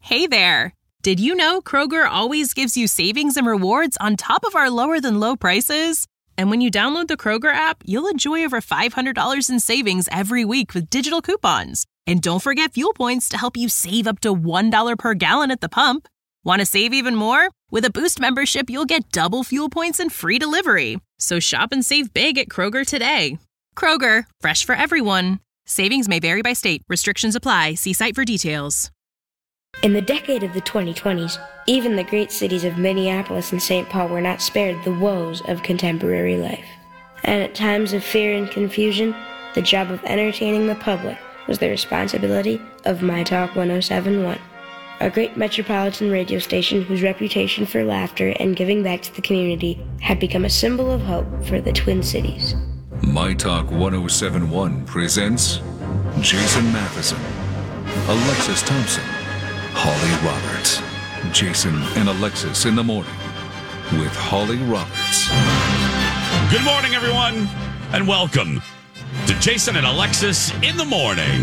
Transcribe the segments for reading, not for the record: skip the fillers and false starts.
Hey there! Did you know Kroger always gives you savings and rewards on top of our lower-than-low prices? And when you download the Kroger app, you'll enjoy over $500 in savings every week with digital coupons. And don't forget fuel points to help you save up to $1 per gallon at the pump. Want to save even more? With a Boost membership, you'll get double fuel points and free delivery. So shop and save big at Kroger today. Kroger, fresh for everyone. Savings may vary by state. Restrictions apply. See site for details. In the decade of the 2020s, even the great cities of Minneapolis and St. Paul were not spared the woes of contemporary life. And at times of fear and confusion, the job of entertaining the public was the responsibility of My Talk 1071, a great metropolitan radio station whose reputation for laughter and giving back to the community had become a symbol of hope for the Twin Cities. My Talk 1071 presents Jason Matheson, Alexis Thompson, Holly Roberts. Jason and Alexis in the morning with Holly Roberts. Good morning, everyone, and welcome to Jason and Alexis in the morning.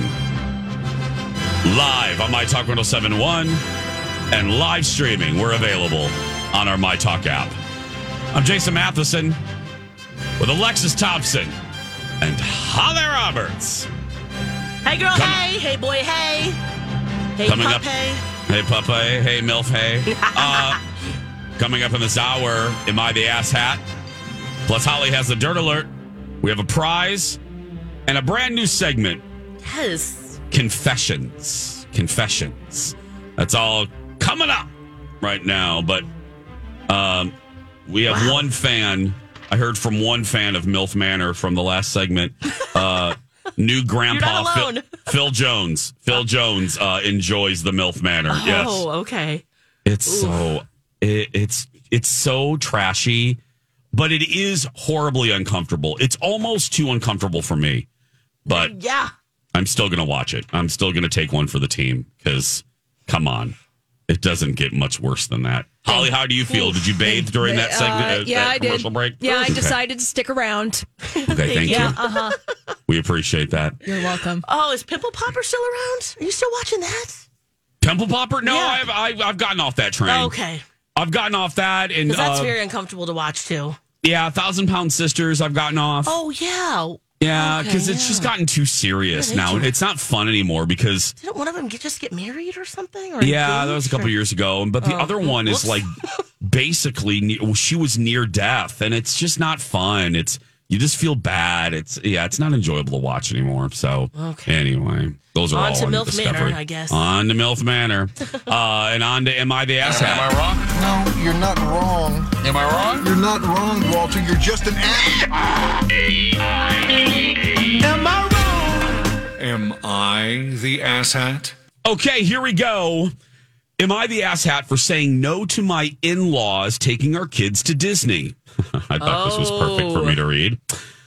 Live on My Talk 1071 and live streaming. We're available on our My Talk app. I'm Jason Matheson with Alexis Thompson and Holly Roberts. Hey, girl, hey. Hey, boy, hey. Hey, Coming pup, up, hey. Hey, pup, hey. Hey, MILF, hey. Coming up in this hour, Am I the Ass Hat? Plus, Holly has the Dirt Alert. We have a prize and a brand new segment. Yes. Confessions. That's all coming up right now. But we have one fan. I heard from one fan of MILF Manor from the last segment. New grandpa Phil Jones. Phil Jones enjoys the MILF Manor. Oh, yes. okay. It's it's so trashy, but it is horribly uncomfortable. It's almost too uncomfortable for me. But yeah, I'm still going to watch it. I'm still going to take one for the team because, come on, it doesn't get much worse than that. Holly, how do you feel? Did you bathe during that segment? Yeah, that I commercial did. break? Yeah, I Okay. decided to stick around. Okay, thank you. We appreciate that. You're welcome. Oh, is Pimple Popper still around? Are you still watching that? Pimple Popper? No, Yeah. I've gotten off that train. Okay. I've gotten off that, and Because that's very uncomfortable to watch, too. yeah, 1,000-Pound Sisters. I've gotten off. Oh, yeah. Yeah, Okay, because it's just gotten too serious Yeah, now. they do. It's not fun anymore because, Didn't one of them just get married or something? Or yeah, that was a engaged, couple or- years ago. But the other one is whoops. like basically she was near death, and it's just not fun. You just feel bad. It's not enjoyable to watch anymore. So anyway, those are On all to on MILF Discovery. Manor, I guess. On to MILF Manor, and on to Am I the Ass Hat? Am I wrong? No, you're not wrong. Am I wrong? You're not wrong, Walter. You're just an ass. Am I wrong? Am I the asshat? Okay, here we go. Am I the asshat for saying no to my in-laws taking our kids to Disney? I thought this was perfect for me to read.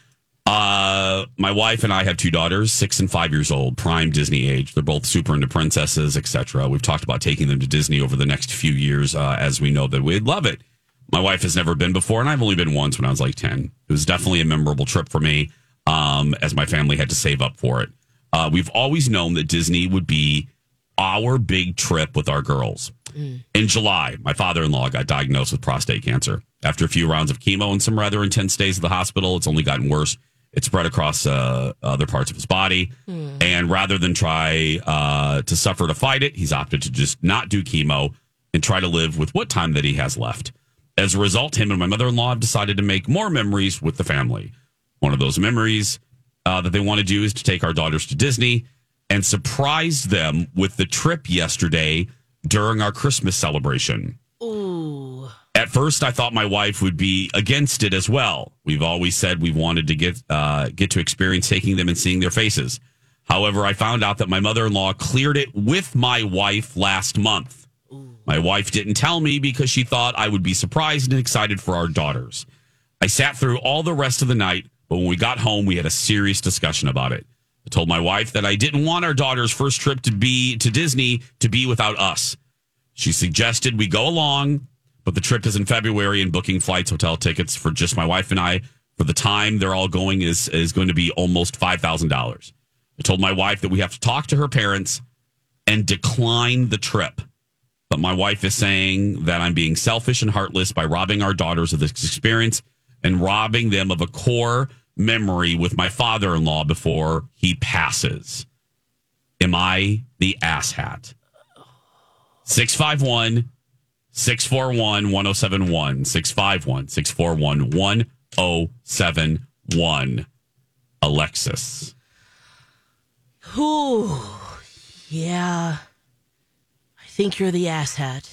My wife and I have two daughters, 6 and 5 years old, prime Disney age. They're both super into princesses, etc. We've talked about taking them to Disney over the next few years, as we know that we'd love it. My wife has never been before, and I've only been once when I was like 10. It was definitely a memorable trip for me, as my family had to save up for it. We've always known that Disney would be our big trip with our girls. In July, my father-in-law got diagnosed with prostate cancer. After a few rounds of chemo and some rather intense stays at the hospital, it's only gotten worse. It spread across other parts of his body. And rather than try to suffer to fight it, he's opted to just not do chemo and try to live with what time that he has left. As a result, him and my mother-in-law have decided to make more memories with the family. One of those memories that they want to do is to take our daughters to Disney and surprise them with the trip yesterday during our Christmas celebration. Ooh. At first, I thought my wife would be against it as well. We've always said we wanted to get to experience taking them and seeing their faces. However, I found out that my mother-in-law cleared it with my wife last month. Ooh. My wife didn't tell me because she thought I would be surprised and excited for our daughters. I sat through all the rest of the night, but when we got home, we had a serious discussion about it. I told my wife that I didn't want our daughter's first trip to Disney to be without us. She suggested we go along, but the trip is in February, and booking flights, hotel tickets for just my wife and I for the time they're all going is going to be almost $5,000. I told my wife that we have to talk to her parents and decline the trip. but my wife is saying that I'm being selfish and heartless by robbing our daughters of this experience and robbing them of a core memory with my father-in-law before he passes. Am I the asshat? 651 641 1071. 651 641 1071. Alexis. Ooh, yeah. I think you're the asshat.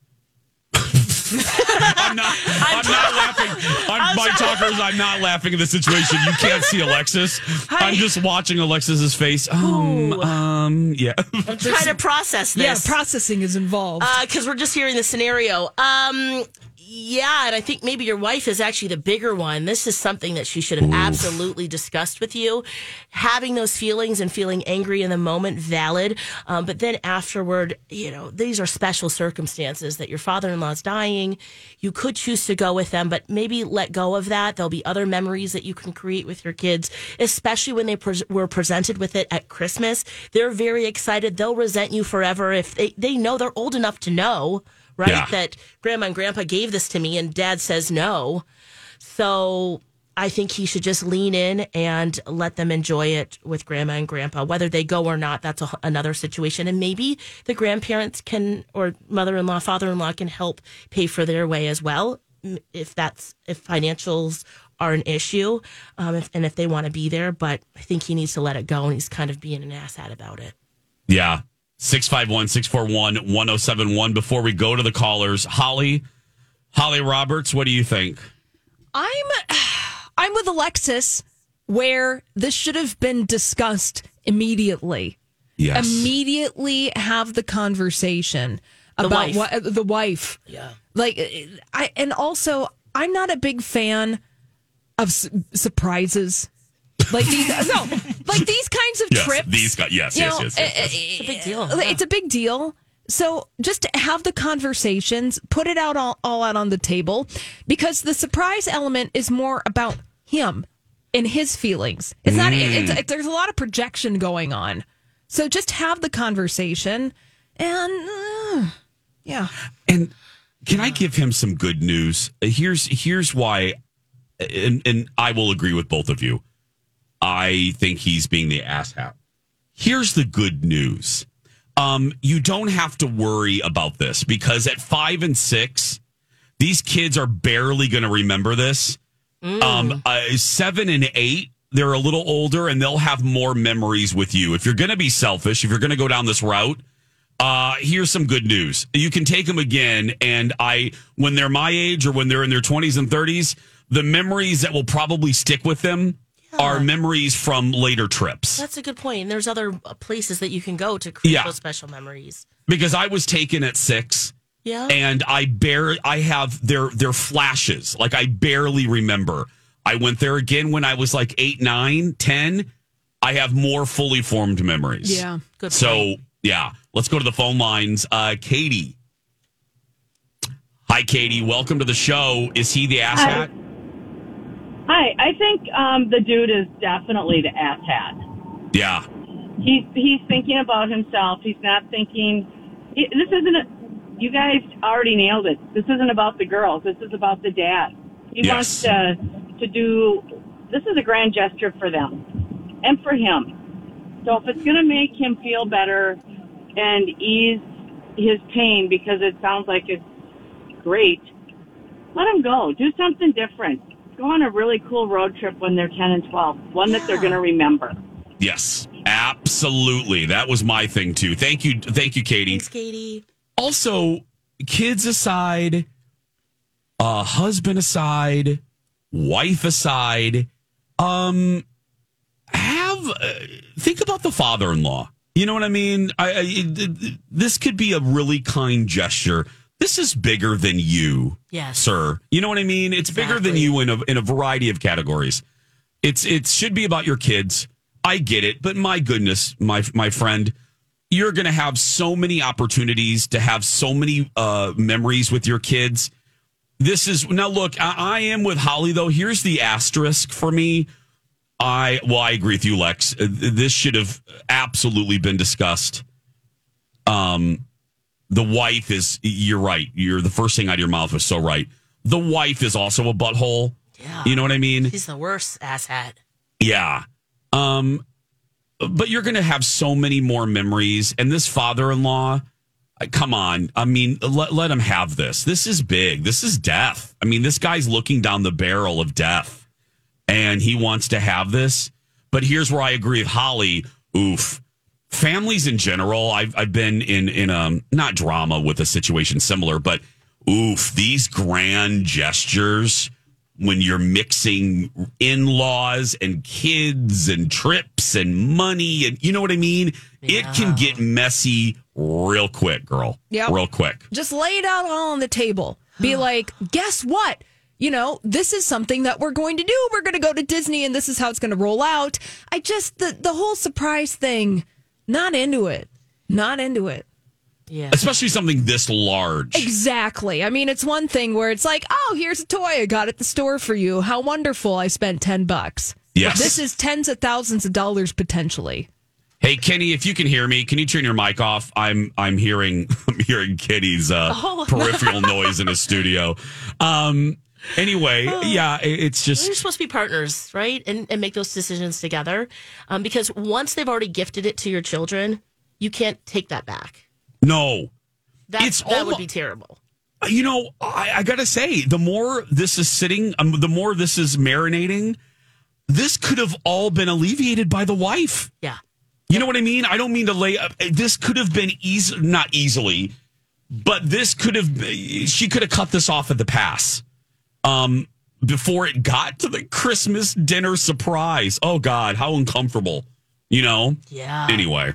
I'm not laughing. My talkers, I'm not laughing at the situation. You can't see Alexis. I'm just watching Alexis's face. Yeah. I'm trying to process this. Yeah, processing is involved. Because we're just hearing the scenario. Yeah, and I think maybe your wife is actually the bigger one. This is something that she should have absolutely discussed with you. Having those feelings and feeling angry in the moment, valid. But then afterward, these are special circumstances that your father-in-law is dying. You could choose to go with them, but maybe let go of that. There'll be other memories that you can create with your kids, especially when they were presented with it at Christmas. They're very excited. They'll resent you forever if they know they're old enough to know. Right? Yeah. That grandma and grandpa gave this to me and dad says no. So I think he should just lean in and let them enjoy it with grandma and grandpa. Whether they go or not, that's another situation. And maybe the grandparents or mother-in-law, father-in-law can help pay for their way as well. If financials are an issue, if they want to be there. But I think he needs to let it go and he's kind of being an asshat about it. Yeah. 651-641-1071. Before we go to the callers, Holly Roberts, what do you think? I'm with Alexis, where this should have been discussed immediately. Yes. Immediately have the conversation about the wife. Yeah. And also I'm not a big fan of surprises. These kinds of trips. Yes. It's a big deal. It's a big deal. So just have the conversations, put it out all out on the table, because the surprise element is more about him and his feelings. It's not. There's a lot of projection going on. So just have the conversation, and yeah. And can I give him some good news? Here's why, and I will agree with both of you. I think he's being the asshat. Here's the good news. You don't have to worry about this, because at 5 and 6, these kids are barely going to remember this. 7 and 8, they're a little older and they'll have more memories with you. If you're going to be selfish, if you're going to go down this route, here's some good news. You can take them again. And when they're my age or when they're in their 20s and 30s, the memories that will probably stick with them are memories from later trips. That's a good point. And there's other places that you can go to create those special memories. Because I was taken at 6. Yeah. And I have their flashes. I barely remember. I went there again when I was 8, 9, 10. I have more fully formed memories. Yeah. Good point. So, yeah. Let's go to the phone lines. Katie. Hi, Katie. Welcome to the show. Is he the asshat? Hi, I think the dude is definitely the asshat. Yeah. He's thinking about himself. He's not thinking. This isn't. You guys already nailed it. This isn't about the girls. This is about the dad. He wants to do. This is a grand gesture for them and for him. So if it's going to make him feel better and ease his pain, because it sounds like it's great, let him go. Do something different. Go on a really cool road trip when they're 10 and 12, one that they're going to remember. Yes, absolutely. That was my thing, too. Thank you, Katie. Thanks, Katie. Also, kids aside, husband aside, wife aside, think about the father-in-law. You know what I mean? This could be a really kind gesture. This is bigger than you, sir. You know what I mean? It's bigger than you in a variety of categories. It should be about your kids. I get it, but my goodness, my friend, you're going to have so many opportunities to have so many memories with your kids. This is now. Look, I am with Holly though. Here's the asterisk for me. I agree with you, Lex. This should have absolutely been discussed. the wife is, you're right. The first thing out of your mouth was so right. The wife is also a butthole. Yeah. You know what I mean? She's the worst asshat. Yeah. But you're going to have so many more memories. And this father-in-law, come on. I mean, let him have this. This is big. This is death. I mean, this guy's looking down the barrel of death. And he wants to have this. But here's where I agree with Holly. Oof. Families in general, I've been in not drama with a situation similar, but oof, these grand gestures when you're mixing in-laws and kids and trips and money and you know what I mean? Yeah. It can get messy real quick, girl. Yep. Real quick. Just lay it out all on the table. Be like, guess what? You know, this is something that we're going to do. We're going to go to Disney and this is how it's going to roll out. The whole surprise thing, not into it. Not into it. Yeah. Especially something this large. Exactly. I mean, it's one thing where it's like, oh, here's a toy I got at the store for you. How wonderful. I spent $10. Yes. This is tens of thousands of dollars potentially. Hey, Kenny, if you can hear me, can you turn your mic off? I'm hearing Kenny's peripheral noise in his studio. Anyway, yeah, it's just... You're supposed to be partners, right? And make those decisions together. Because once they've already gifted it to your children, you can't take that back. No. That would be terrible. You know, I got to say, the more this is sitting, the more this is marinating, this could have all been alleviated by the wife. Yeah. You know what I mean? I don't mean to lay up. This could have been not easily, but this could have, she could have cut this off at the pass. Before it got to the Christmas dinner surprise. Oh God, how uncomfortable, you know? Yeah. Anyway,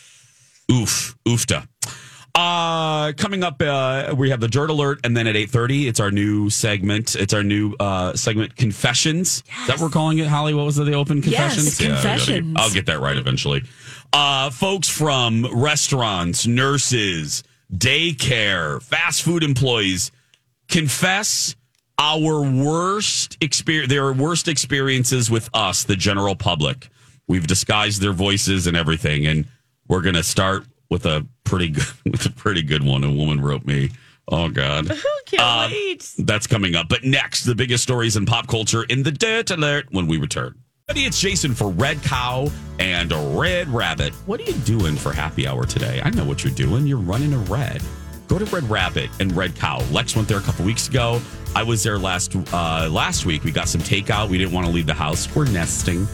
oofta. Coming up, we have the Dirt Alert, and then at 8:30, it's our new segment. It's our new segment, Confessions. Yes. Is that what we're calling it, Holly? What was the open Confessions? Yes, Confessions. I'll get that right eventually. Folks from restaurants, nurses, daycare, fast food employees confess our worst experiences with us, the general public. We've disguised their voices and everything, and we're going to start with a pretty good one. A woman wrote me. Oh God, can't wait. That's coming up. But next, the biggest stories in pop culture in the Dirt Alert when we return. It's Jason for Red Cow and Red Rabbit. What are you doing for happy hour today? I know what you're doing. You're running a red. Go to Red Rabbit and Red Cow. Lex went there a couple weeks ago. I was there last week. We got some takeout. We didn't want to leave the house. We're nesting.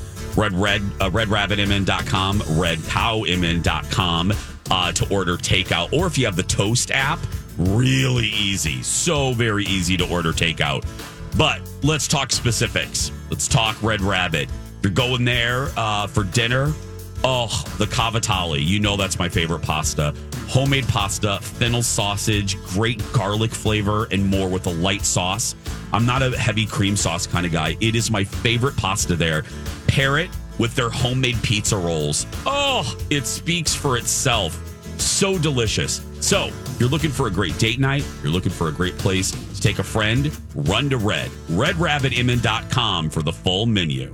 RedRabbitMN.com, RedCowMN.com to order takeout. Or if you have the Toast app, really easy. So very easy to order takeout. But let's talk specifics. Let's talk Red Rabbit. If you're going there for dinner, the cavatappi. You know that's my favorite pasta. Homemade pasta, fennel sausage, great garlic flavor, and more with a light sauce. I'm not a heavy cream sauce kind of guy. It is my favorite pasta there. Pair it with their homemade pizza rolls. Oh, it speaks for itself. So delicious. So, you're looking for a great date night, you're looking for a great place to take a friend, run to RedRabbitMN.com for the full menu.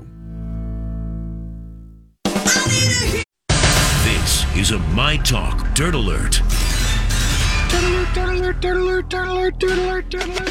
This is a My Talk Dirt Alert. Dirt alert, dirt alert, dirt alert, dirt alert, dirt alert, dirt alert.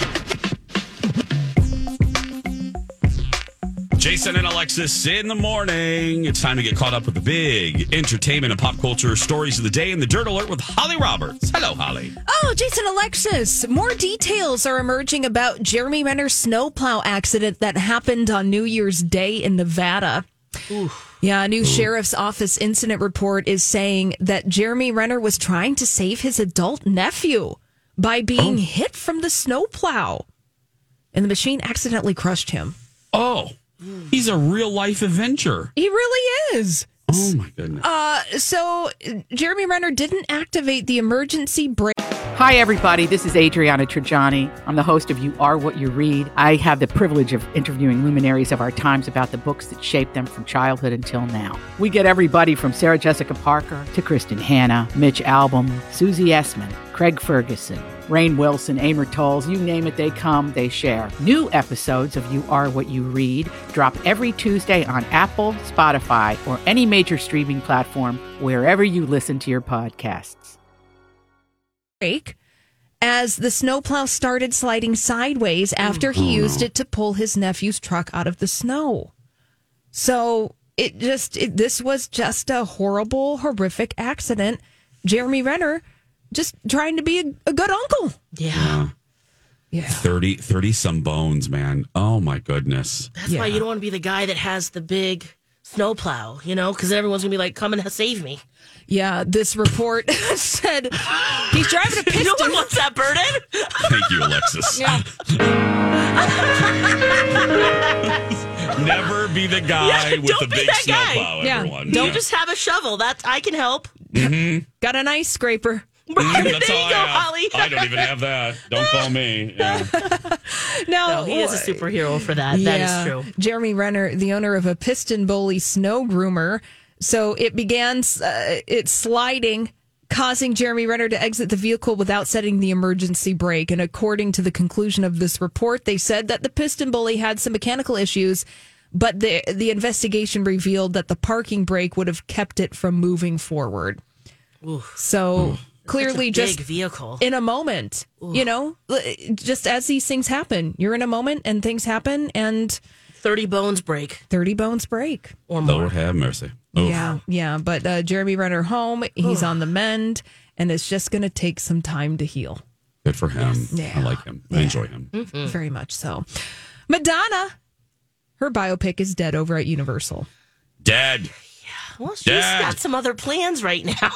Jason and Alexis in the morning. It's time to get caught up with the big entertainment and pop culture stories of the day in the Dirt Alert with Holly Roberts. Hello, Holly. Oh, Jason, Alexis, more details are emerging about Jeremy Renner's snowplow accident that happened on New Year's Day in Nevada. Oof. Yeah, a new sheriff's office incident report is saying that Jeremy Renner was trying to save his adult nephew by being hit from the snowplow. And the machine accidentally crushed him. Oh, he's a real life adventure. He really is. Oh, my goodness. So Jeremy Renner didn't activate the emergency brake. Hi, everybody. This is Adriana Trajani. I'm the host of You Are What You Read. I have the privilege of interviewing luminaries of our times about the books that shaped them from childhood until now. We get everybody from Sarah Jessica Parker to Kristen Hanna, Mitch Albom, Susie Essman, Craig Ferguson, Rainn Wilson, Amor Tolls, you name it, they come, they share. New episodes of You Are What You Read drop every Tuesday on Apple, Spotify, or any major streaming platform wherever you listen to your podcasts. brake as the snowplow started sliding sideways after he used it to pull his nephew's truck out of the snow. So this was just a horrible, horrific accident. Jeremy Renner just trying to be a good uncle. Yeah. 30 some bones, man. Oh my goodness. That's why you don't want to be the guy that has the big snowplow, because everyone's going to be like, come and save me. Yeah, this report said he's driving a piston. No one wants that burden. Thank you, Alexis. Yeah. Never be the guy with the big snowplow, everyone. Don't just have a shovel. I can help. Mm-hmm. Got an ice scraper. That's all I have. Holly. I don't even have that. Don't call me. Yeah. No, he is a superhero for that. That is true. Jeremy Renner, the owner of a Piston Bully snow groomer. So it began it's sliding, causing Jeremy Renner to exit the vehicle without setting the emergency brake. And according to the conclusion of this report, they said that the Piston Bully had some mechanical issues, but the investigation revealed that the parking brake would have kept it from moving forward. Oof. So clearly just big vehicle in a moment, just as these things happen, you're in a moment and things happen and 30 bones break. 30 bones break. Or more. Lord have mercy. Oof. Yeah. But Jeremy Renner home, he's on the mend, and it's just going to take some time to heal. Good for him. Yes. Yeah. I like him. I enjoy him. Mm-hmm. Very much so. Madonna, her biopic is dead over at Universal. Dead. Yeah. Well, she's got some other plans right now.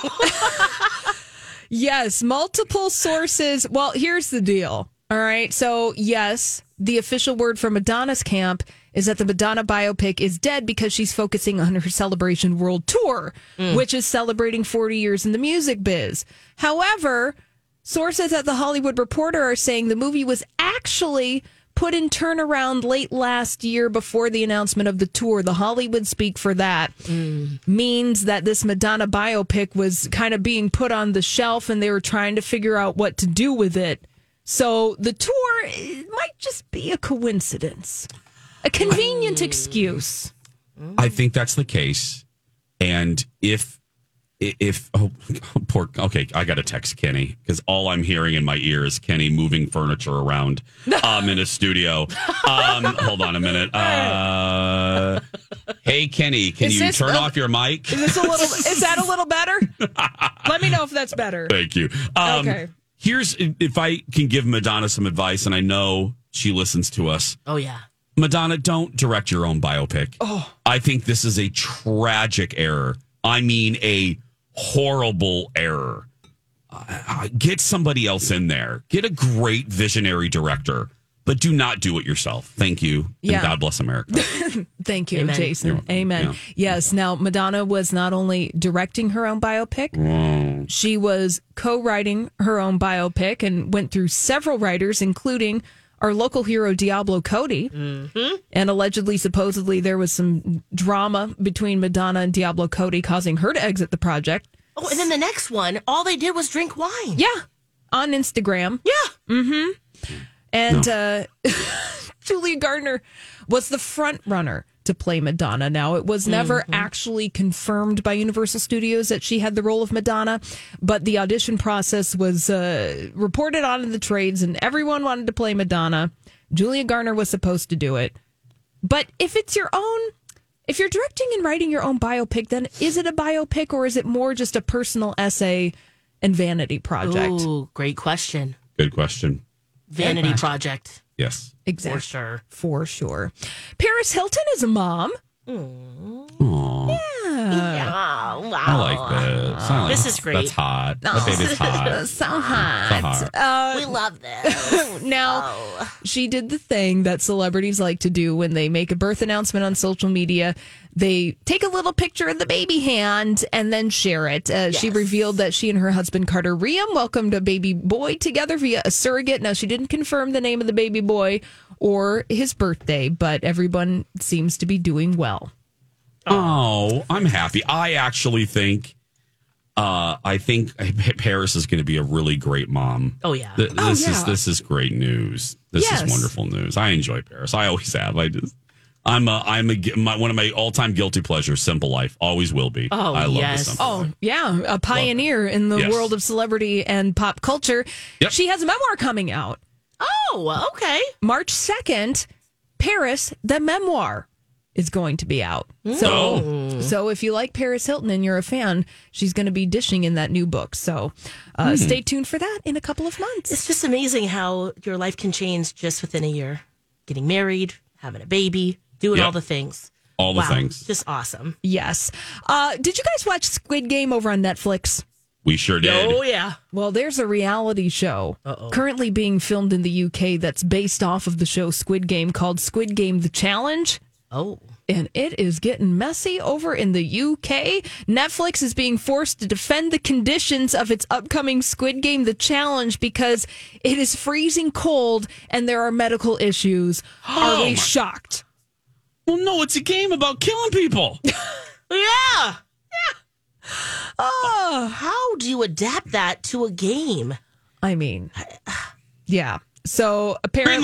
Yes, multiple sources. Well, here's the deal. All right. So, yes, the official word from Madonna's camp is that the Madonna biopic is dead because she's focusing on her Celebration World Tour, which is celebrating 40 years in the music biz. However, sources at The Hollywood Reporter are saying the movie was actually put in turnaround late last year before the announcement of the tour. The Hollywood speak for that means that this Madonna biopic was kind of being put on the shelf and they were trying to figure out what to do with it. So the tour might just be a coincidence, a convenient excuse. I think that's the case. And if I got to text Kenny because all I'm hearing in my ear is Kenny moving furniture around in a studio. Hold on a minute. Hey Kenny, can you turn off your mic? Is that a little better? Let me know if that's better. Thank you. Okay. Here's if I can give Madonna some advice, and I know she listens to us. Oh yeah. Madonna, don't direct your own biopic. Oh. I think this is a tragic error. I mean, a horrible error. Get somebody else in there. Get a great visionary director, but do not do it yourself. Thank you. Yeah. And God bless America. Thank you, Amen. Jason. Amen. Yeah. Yes. Now, Madonna was not only directing her own biopic, she was co-writing her own biopic and went through several writers, including our local hero, Diablo Cody. Mm-hmm. And allegedly, supposedly, there was some drama between Madonna and Diablo Cody causing her to exit the project. Oh, and then the next one, all they did was drink wine. Yeah. On Instagram. Yeah. Mm-hmm. And Julia Gardner was the front runner to play Madonna. Now, it was never actually confirmed by Universal Studios that she had the role of Madonna, but the audition process was reported on in the trades, and everyone wanted to play Madonna. Julia Gardner was supposed to do it. But if it's your own, if you're directing and writing your own biopic, then is it a biopic or is it more just a personal essay and vanity project? Ooh, great question. Good question. Vanity project. Yes. Exactly. For sure. Paris Hilton is a mom. Aww. Yeah. Wow. I like this. This is great. That's hot. That baby's hot. So hot. We love this. Now, she did the thing that celebrities like to do when they make a birth announcement on social media. They take a little picture of the baby hand and then share it. She revealed that she and her husband, Carter Riem, welcomed a baby boy together via a surrogate. Now, she didn't confirm the name of the baby boy or his birthday, but everyone seems to be doing well. Oh, I'm happy. I actually think Paris is going to be a really great mom. Oh yeah. This is great news. This is wonderful news. I enjoy Paris. I always have. one of my all-time guilty pleasures, Simple Life. Always will be. Oh, I love yes. the Simple Life. Oh, yeah. A pioneer in the Yes. world of celebrity and pop culture. Yep. She has a memoir coming out. Oh, okay. March 2nd, Paris, the memoir, is going to be out. So if you like Paris Hilton and you're a fan, she's going to be dishing in that new book. So stay tuned for that in a couple of months. It's just amazing how your life can change just within a year. Getting married, having a baby, doing Yep. all the things. All the things. Just awesome. Yes. Did you guys watch Squid Game over on Netflix? We sure did. Oh, yeah. Well, there's a reality show currently being filmed in the UK that's based off of the show Squid Game called Squid Game The Challenge. Oh. And it is getting messy over in the UK. Netflix is being forced to defend the conditions of its upcoming Squid Game The Challenge because it is freezing cold and there are medical issues. Are we shocked? Well, no, it's a game about killing people. Yeah. Oh, how do you adapt that to a game? I mean, yeah. So apparently...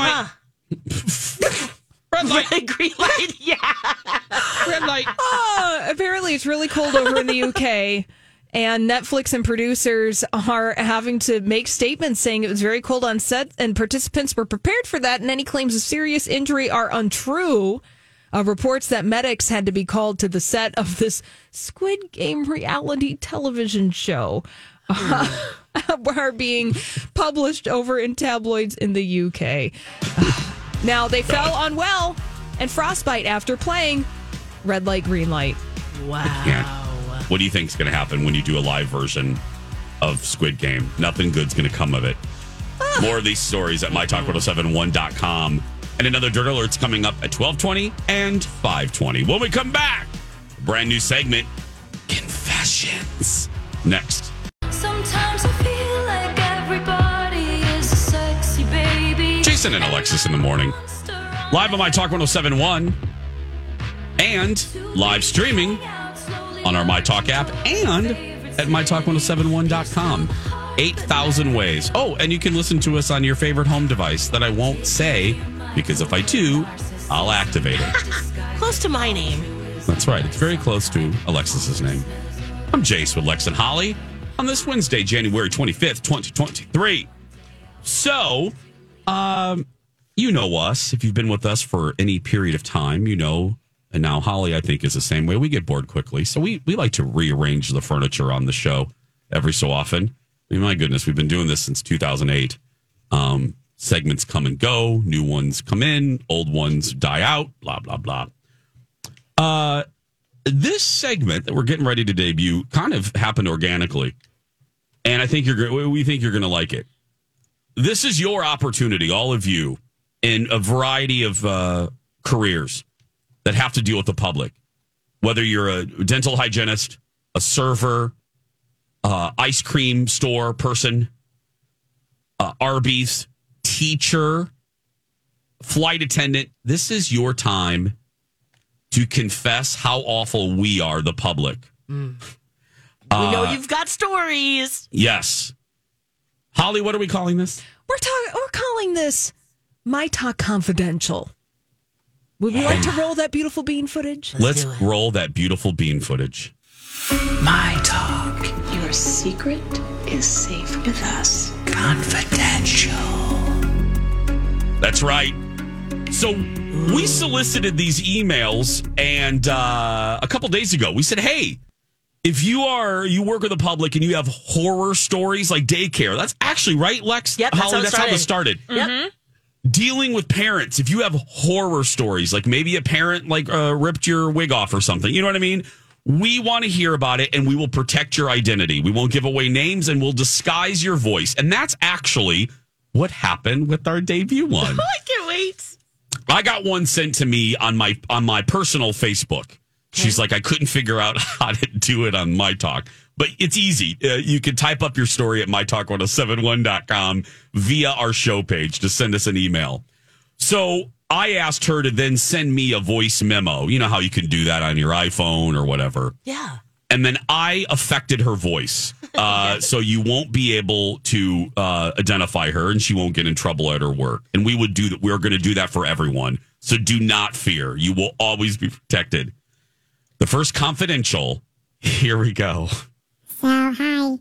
Red light. Green light, yeah. Red light. Apparently it's really cold over in the UK. And Netflix and producers are having to make statements saying it was very cold on set and participants were prepared for that. And any claims of serious injury are untrue. Reports that medics had to be called to the set of this Squid Game reality television show are being published over in tabloids in the UK. Now, they fell unwell and frostbite after playing red light, green light. Wow. What do you think is going to happen when you do a live version of Squid Game? Nothing good's going to come of it. More of these stories at mytalk1071.com. And another Dirt Alert's coming up at 12:20 and 5:20. When we come back, a brand new segment, Confessions. Next. Sometimes I feel like everybody is a sexy baby. Jason and Alexis in the morning. Live on My Talk 1071 and live streaming on our My Talk app and at mytalk1071.com. 8,000 ways. Oh, and you can listen to us on your favorite home device that I won't say because if I do, I'll activate it. Close to my name. That's right. It's very close to Alexis's name. I'm Jace with Lex and Holly on this Wednesday, January 25th, 2023. So, you know us. If you've been with us for any period of time, you know, and now Holly, I think, is the same way. We get bored quickly. So we like to rearrange the furniture on the show every so often. I mean, my goodness, we've been doing this since 2008. Segments come and go. New ones come in. Old ones die out. Blah, blah, blah. This segment that we're getting ready to debut kind of happened organically. And I think we think you're going to like it. This is your opportunity, all of you, in a variety of careers that have to deal with the public. Whether you're a dental hygienist, a server, ice cream store person, Arby's, teacher, flight attendant. This is your time to confess how awful we are, the public. We know you've got stories. Yes. Holly, what are we calling this? We're calling this My Talk Confidential. Would we like to roll that beautiful bean footage? Let's roll that beautiful bean footage. My Talk. Your secret is safe with us. Confidential. That's right. So we solicited these emails, and a couple days ago, we said, hey, if you work with the public and you have horror stories like daycare, that's actually right, Lex? Yep, Holly, that's how it started. Yep. Dealing with parents, if you have horror stories, like maybe a parent ripped your wig off or something, you know what I mean? We want to hear about it, and we will protect your identity. We won't give away names, and we'll disguise your voice. And that's actually what happened with our debut one. I can't wait. I got one sent to me on my personal Facebook. She's like, I couldn't figure out how to do it on My Talk. But it's easy. You can type up your story at mytalk1071.com via our show page to send us an email. So I asked her to then send me a voice memo. You know how you can do that on your iPhone or whatever. Yeah. And then I affected her voice. So you won't be able to identify her and she won't get in trouble at her work. And we would do that. We're going to do that for everyone. So do not fear. You will always be protected. The first confidential. Here we go. So, hi.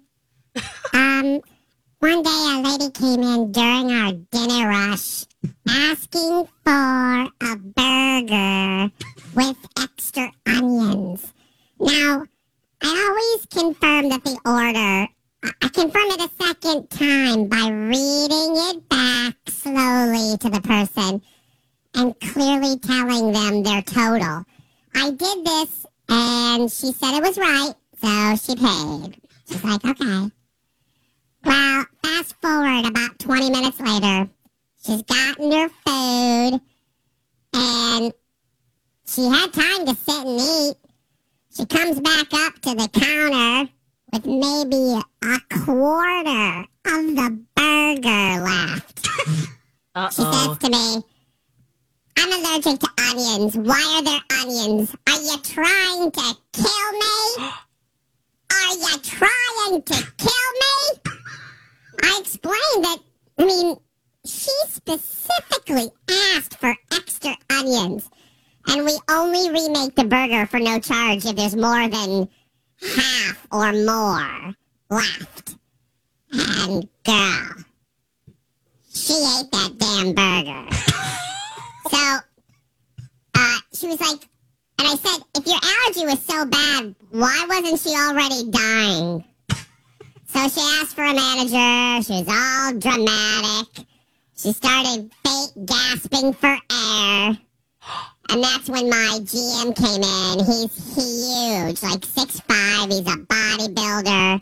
One day a lady came in during our dinner rush asking for a burger with extra onions. Now, I always confirm that the order, I confirm it a second time by reading it back slowly to the person and clearly telling them their total. I did this and she said it was right, so she paid. She's like, okay. Well, fast forward about 20 minutes later, she's gotten her food and she had time to sit and eat. She comes back up to the counter with maybe a quarter of the burger left. She says to me, I'm allergic to onions. Why are there onions? Are you trying to kill me? Are you trying to kill me? I explained that, she specifically asked for extra onions. And we only remake the burger for no charge if there's more than half or more left. And girl, she ate that damn burger. So, she was like, and I said, if your allergy was so bad, why wasn't she already dying? So she asked for a manager. She was all dramatic. She started fake gasping for air. And that's when my GM came in. He's huge, like 6'5". He's a bodybuilder.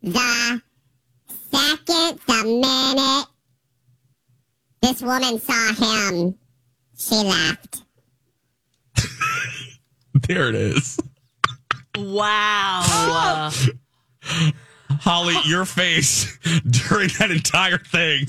The minute this woman saw him, she left. There it is. Wow. Holly, your face during that entire thing.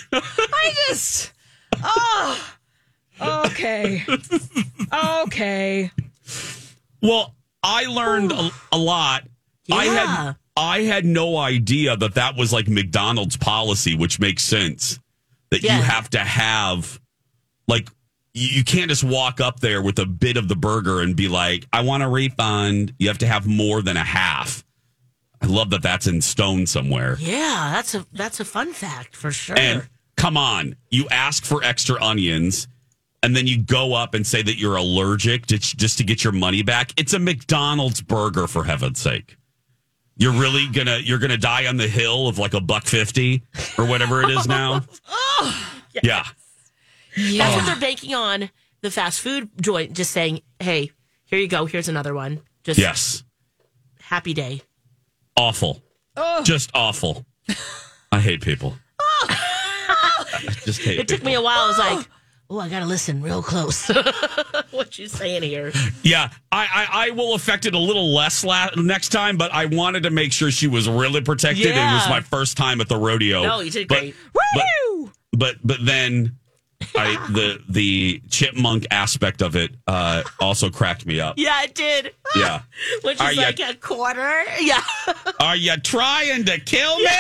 Okay. Okay. Well, I learned a lot. Yeah. I had no idea that was like McDonald's policy, which makes sense. That you have to have, like, you can't just walk up there with a bit of the burger and be like, I want a refund. You have to have more than a half. I love that that's in stone somewhere. Yeah, that's a fun fact for sure. And come on, you ask for extra onions. And then you go up and say that you're allergic just to get your money back. It's a McDonald's burger, for heaven's sake. You're really you're gonna die on the hill of like $1.50 or whatever it is now. Yeah. That's what they're banking on, the fast food joint, just saying, hey, here you go. Here's another one. Just happy day. Awful. Just awful. I hate people. I just hate It took me a while. I was like, I got to listen real close. What you saying here? Yeah, I will affect it a little less next time, but I wanted to make sure she was really protected. Yeah. It was my first time at the rodeo. No, you did great. Woo! But then the chipmunk aspect of it also cracked me up. Yeah, it did. Yeah. Which is like a quarter. Yeah. Are you trying to kill me?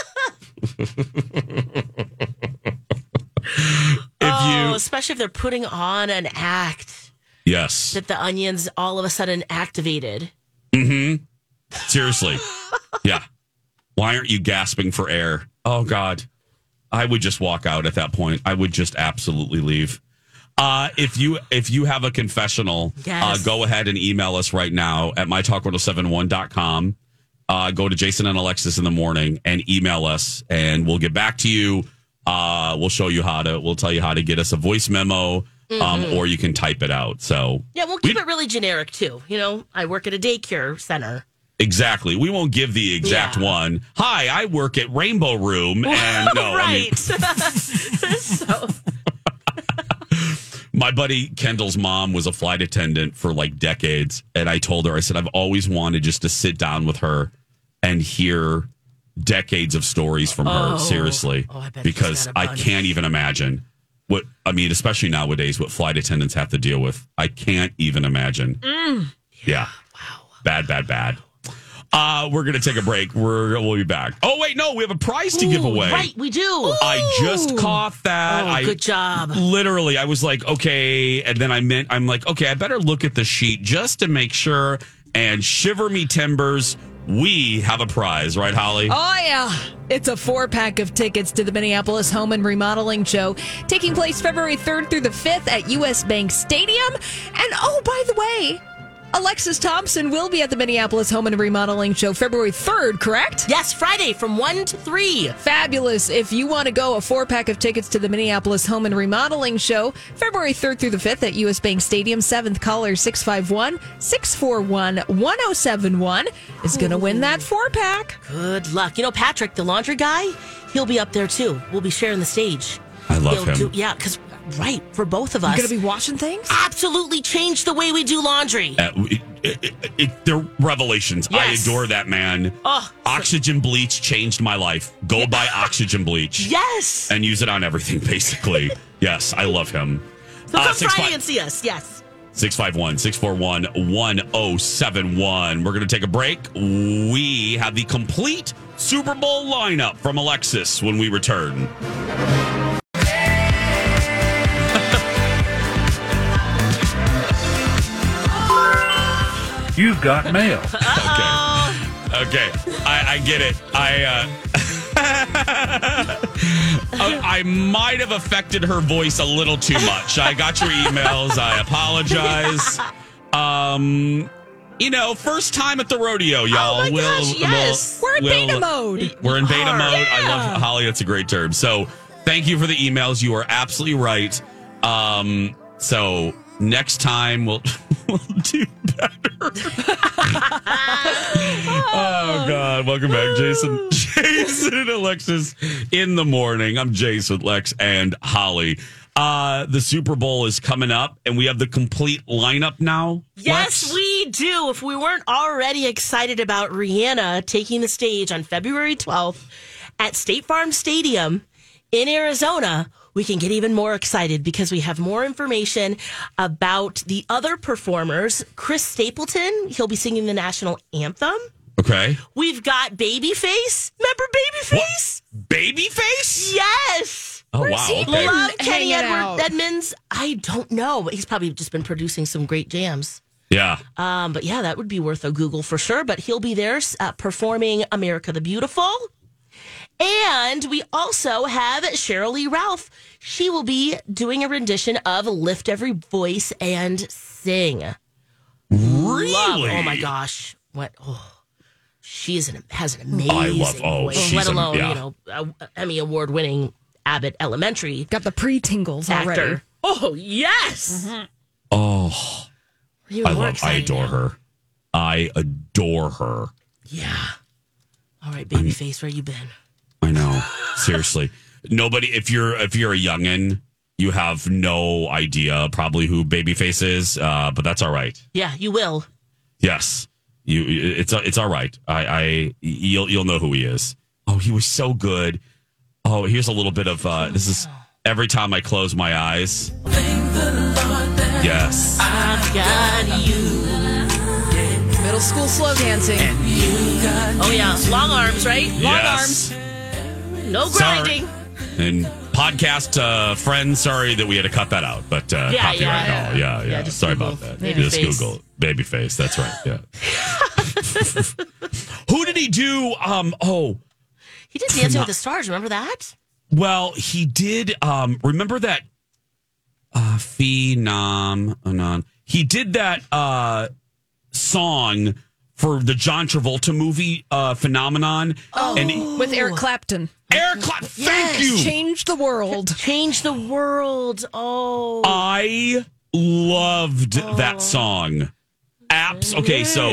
Especially if they're putting on an act. Yes. That the onions all of a sudden activated. Mm-hmm. Seriously. Yeah. Why aren't you gasping for air? Oh, God. I would just walk out at that point. I would just absolutely leave. If you have a confessional, go ahead and email us right now at mytalk1071.com. Go to Jason and Alexis in the morning and email us, and we'll get back to you. We'll show you we'll tell you how to get us a voice memo, or you can type it out. So yeah, we'll keep it really generic too. I work at a daycare center. Exactly. We won't give the exact one. Hi, I work at Rainbow Room, and no, right. So. My buddy Kendall's mom was a flight attendant for like decades, and I told her, I said, I've always wanted just to sit down with her and hear decades of stories from her, seriously, because I can't even imagine especially nowadays, what flight attendants have to deal with. I can't even imagine. Yeah. Wow. Bad. We're going to take a break. We'll be back. Oh, wait, no, we have a prize to give away. Right, we do. I just caught that. Good job. Literally, I was like, okay. And then I'm like, okay, I better look at the sheet just to make sure. And shiver me timbers, we have a prize, right, Holly? Oh, yeah. It's a 4-pack of tickets to the Minneapolis Home and Remodeling Show, taking place February 3rd through the 5th at U.S. Bank Stadium. And, oh, by the way, Alexis Thompson will be at the Minneapolis Home and Remodeling Show February 3rd, correct? Yes, Friday from 1 to 3. Fabulous. If you want to go, a 4-pack of tickets to the Minneapolis Home and Remodeling Show February 3rd through the 5th at U.S. Bank Stadium. 7th caller 651-641-1071 is going to win that 4-pack. Good luck. You know, Patrick, the laundry guy, he'll be up there too. We'll be sharing the stage. I love him. Because right, for both of us. You're going to be washing things? Absolutely change the way we do laundry. They're revelations. Yes. I adore that man. Oh, Oxygen bleach changed my life. Go buy oxygen bleach. Yes. And use it on everything, basically. Yes, I love him. So come Friday and see us. Yes. 651-641-1071. We're going to take a break. We have the complete Super Bowl lineup from Alexis when we return. You've got mail. Okay. I get it. I might have affected her voice a little too much. I got your emails. I apologize. First time at the rodeo, y'all. Oh my gosh, yes. We're in beta mode. We're in beta mode. Yeah. I love Holly. That's a great term. So thank you for the emails. You are absolutely right. So next time we'll do better. Oh God. Welcome back, Jason. Jason and Alexis in the morning. I'm Jason with Lex and Holly. The Super Bowl is coming up and we have the complete lineup now. Yes, Lex? we do. If we weren't already excited about Rihanna taking the stage on February 12th at State Farm Stadium in Arizona, we can get even more excited because we have more information about the other performers. Chris Stapleton, he'll be singing the national anthem. Okay. We've got Babyface. Remember Babyface? What? Babyface? Yes. Oh, wow. Okay. Love Kenny out? Edmonds. I don't know, but he's probably just been producing some great jams. Yeah. But yeah, that would be worth a Google for sure. But he'll be there performing America the Beautiful. And we also have Cheryl Lee Ralph. She will be doing a rendition of Lift Every Voice and Sing. Really? Oh my gosh. What? Oh, has an amazing voice. Let alone, Emmy Award winning Abbott Elementary. Got the pre-tingles actor. already. Oh, yes. Mm-hmm. Oh, I adore her. I adore her. Yeah. All right, Babyface, where you been? I know. Seriously. Nobody, if you're a youngin', you have no idea probably who Babyface is, but that's all right. Yeah, you will. Yes. It's all right. You'll know who he is. Oh, he was so good. Oh, here's a little bit of this is Every Time I Close My Eyes. Thank the Lord that Yes. I've got you. Middle school slow dancing. Oh yeah, long arms, right? Long Yes. arms. No grinding. And podcast friends, sorry that we had to cut that out, but copyright and all. Yeah. Just Sorry Google about that. Babyface. Just Google Babyface. That's right. Yeah. Who did he do? He did Dancing with the Stars. Remember that? Well, he did. Remember that Phenom? He did that song for the John Travolta movie Phenomenon. Oh, and with Eric Clapton. Eric Clapton, thank you. Change the world. Change the world. Oh. I loved that song. Okay, so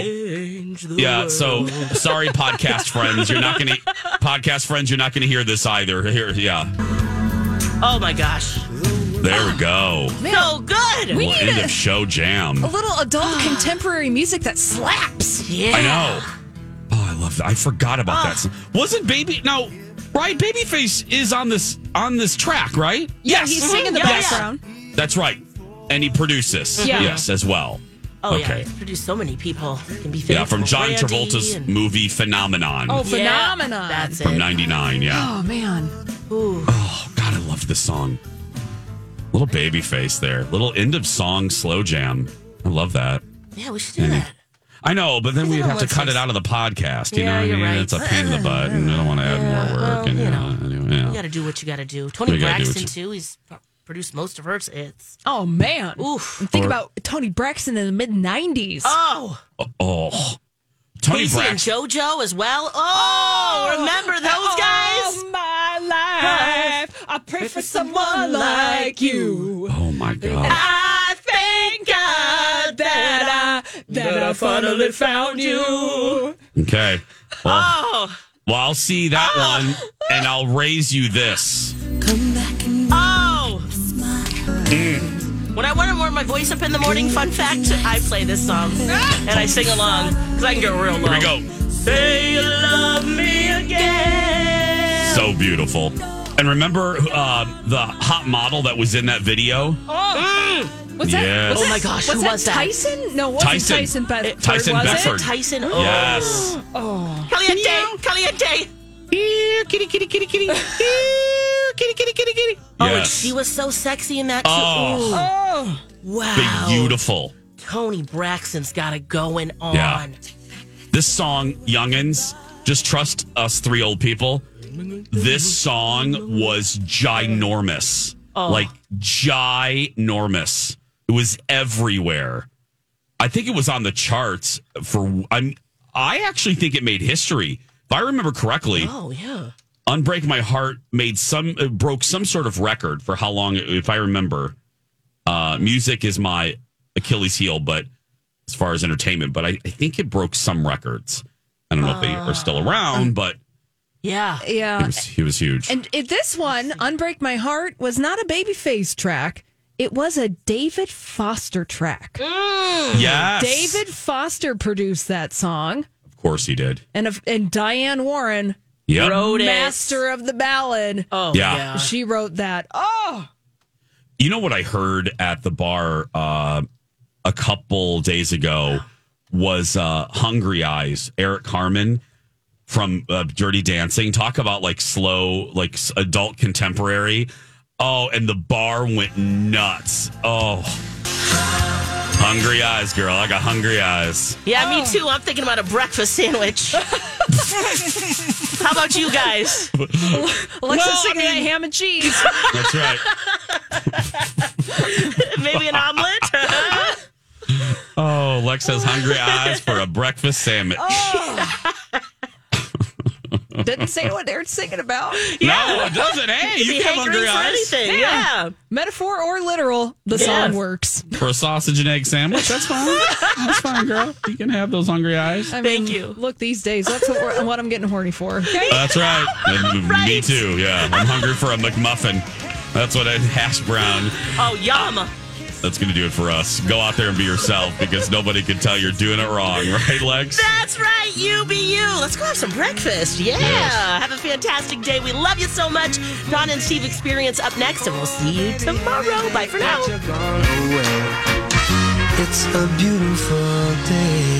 sorry, podcast friends, you're not gonna hear this either. Here, yeah. Oh my gosh. There we go. So good. We need End of show jam. a little adult contemporary music that slaps. Yeah. I know. Oh, I love that. I forgot about that. Wasn't right? Babyface is on this track, right? Yeah, he's singing in the background. That's right. And he produces. Yeah. Yes, as well. Oh, yeah. Okay. It's produced so many people. It can be Yeah, from John Randy Travolta's and- movie Phenomenon. Oh, Phenomenon. That's From it. 99, yeah. Oh, man. Ooh. Oh, God, I love this song. Little baby face there. Little end of song slow jam. I love that. Yeah, we should do that. I know, but then we'd have to let's- cut it out of the podcast. You Yeah, know what I you're mean? right. It's a pain in the butt, and I don't want to add more work. And, anyway, You got to do what you got to do. Tony We gotta do what Braxton, too. He's produced most of her hits. Oh, man. Oof. And think about Tony Braxton in the mid-90s. Oh. Tony Casey and Braxton. JoJo as well. Oh, remember those guys? All my life, I pray for someone like you. Oh, my God. I thank God that I finally found you. Okay. Well, Oh. I'll see that one, and I'll raise you this. Oh. When I want to warm my voice up in the morning, fun fact, I play this song. And I sing along, because I can go real low. Here we go. Say you love me again. So beautiful. And remember the hot model that was in that video? What's that? Yes. Oh my gosh, who was that? Tyson? No, it wasn't Tyson. Tyson Bedford. Tyson was Bedford. it? Tyson. Oh. Yes. Caliente. Here, kitty, kitty, kitty, kitty. Here, kitty, kitty, kitty, kitty. Oh, and Yes. she was so sexy in that too. Oh. Ooh. Wow. Beautiful. Tony Braxton's got it going on. Yeah. This song, Youngins, just trust us three old people. This song was ginormous. Like, ginormous. It was everywhere. I think it was on the charts for. I actually think it made history. If I remember correctly, Oh, yeah. "Unbreak My Heart" broke some sort of record for how long. If I remember, music is my Achilles heel, but as far as entertainment, but I think it broke some records. I don't know if they are still around, but Yeah. Yeah. he was huge. And this one, Unbreak My Heart, was not a Babyface track. It was a David Foster track. Yes, David Foster produced that song. Of course he did. And Diane Warren, Yep. Wrote it. master of the ballad. Oh, Yeah. yeah. She wrote that. Oh, You know what I heard at the bar a couple days ago was Hungry Eyes, Eric Carmen from Dirty Dancing. Talk about like slow, like adult contemporary. Oh, and the bar went nuts. Oh, hungry eyes, girl. I got hungry eyes. Yeah, me too. I'm thinking about a breakfast sandwich. How about you guys? Alexa's singing that ham and cheese. That's right. Maybe an omelet? Oh, Lex has hungry eyes for a breakfast sandwich. Didn't say what they were singing about. No, it doesn't. Hey, you Be can have hankering hungry for eyes. anything. Yeah. Metaphor or literal, the song works. For a sausage and egg sandwich, that's fine. That's fine, girl. You can have those hungry eyes. I Thank mean, you. Look, these days, that's what I'm getting horny for. Okay? That's right. And me too. Yeah, I'm hungry for a McMuffin. That's what a hash brown. Oh, yum. That's going to do it for us. Go out there and be yourself because nobody can tell you're doing it wrong, right, Lex? That's right. You be you. Let's go have some breakfast. Yeah. Yes. Have a fantastic day. We love you so much. Don and Steve Experience up next, and we'll see you tomorrow. Bye for now. It's a beautiful day.